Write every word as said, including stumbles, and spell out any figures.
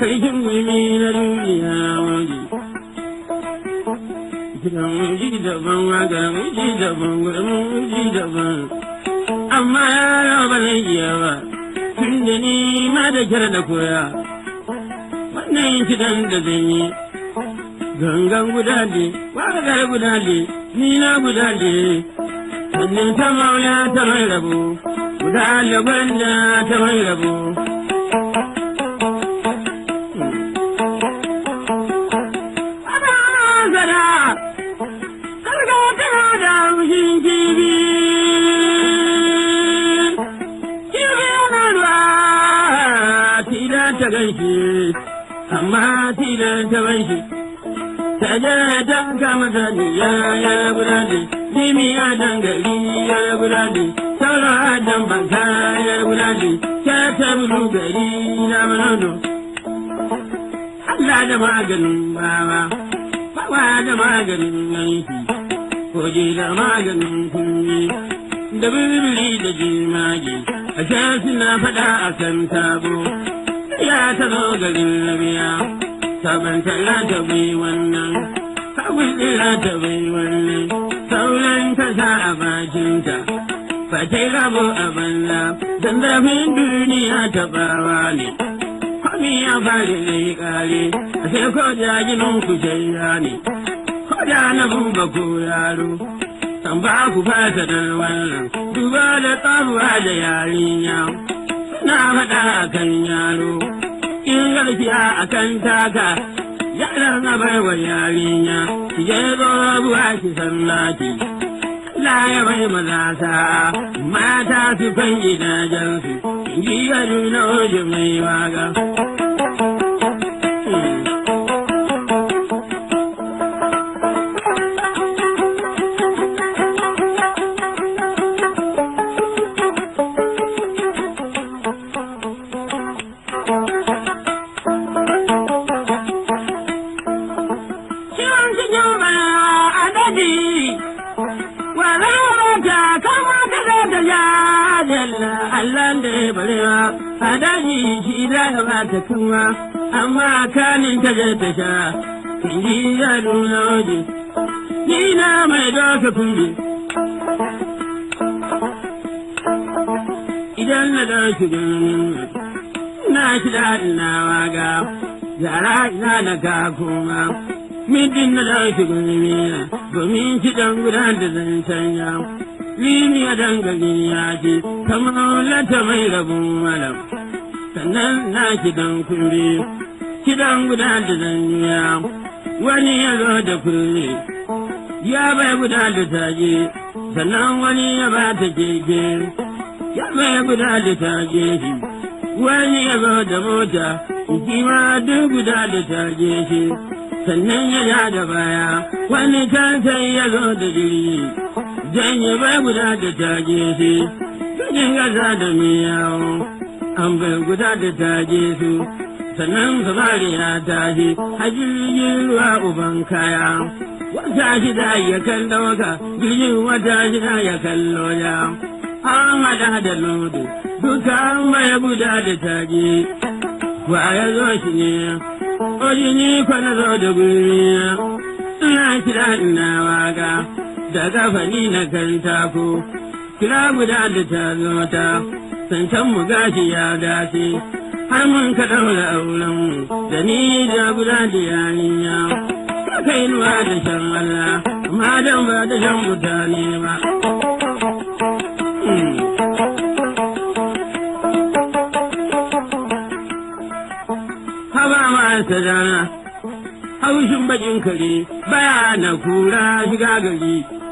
sarkin gumi na duniya waje. Kiran ji daban waga ji daban gudun ji daban. Amma yaro ba zai iya ba, tun da ni ma da kyar da koya. Wannan kidan da zan yi, gangan guda ne, wagar guda ne, ni na guda ne. Sannan ta maula ta mai rabo, guda da gwanda ta mai rabo. Ta ganshi amma tilan ta banshi ta je ta kama sani ya ya gudade jimi ya dangari ya gudade sauran adam banka ya gudade ta ta bulu gari na manono Allah da maganin bawa bawa da maganin yanki koje da maganin kunyi da bibili da jimage a shan suna faɗa a kan tabo ya ta zo garin labiya sabon talla ta bai wannan sabon tsira ta bai wannan sauran ta sa a bakinta fatai rabo a banza don zafin duniya ta bawa ne kwami ya fari na yi kare a sai ko da ginin ku shayya ne ko da na buba ko yaro san ba ku fasa da wannan duba da tsabuwa da yarinya na faɗa a kan yaro in garfiya a kan taka yaran na bai wa yarinya ki je zo buwa ki sallaki la ya bai maza sa'a mata su kan gidajensu in ji yaro na oje mai waga. Allah da ya barewa a daji shi da ya ba ta kuma amma kanin ta je ta sha ji ya nuna waje ni na mai doka kumbi idan na dauki gani na shi da ina waga yara ina da ka kuma midin na dauki gani domin shi dan gudan da zan sanya Lini ya dangane ya ce, ta maulata mai rabin malam, sannan na kidan kure, kidan guda da zanya, wani ya zo da kure, ya bai guda da tage, sannan wani ya ba ta keke, ya bai guda da tage shi, wani ya zo da mota, shi ma duk guda da tage shi, sannan ya ja da baya, wani can sai ya zo da jirgi. Janye bai guda da tage shi, cikin gasa da miyawo, an bai guda da tage su, sannan samari ya tashi, a jirgin ruwa uban kaya, wata shida ya kallo waka, jirgin wata shida ya kallo ya, an hada da lodo, duka an bai guda da tage, wa ya zo shi ne, oji ni kwana zo da guriya, ina kira ina waka. Da gafani na kan tako, kira guda da ta zo ta, sancan mu gashi ya dace, har mun ka ɗaura auren mu, da ni da guda da yaninya, ka kai nuwa da shan Allah, amma dan ba da shan mutane ba. Haba ma sadana, haushin bakin kare, baya na kura shiga gari.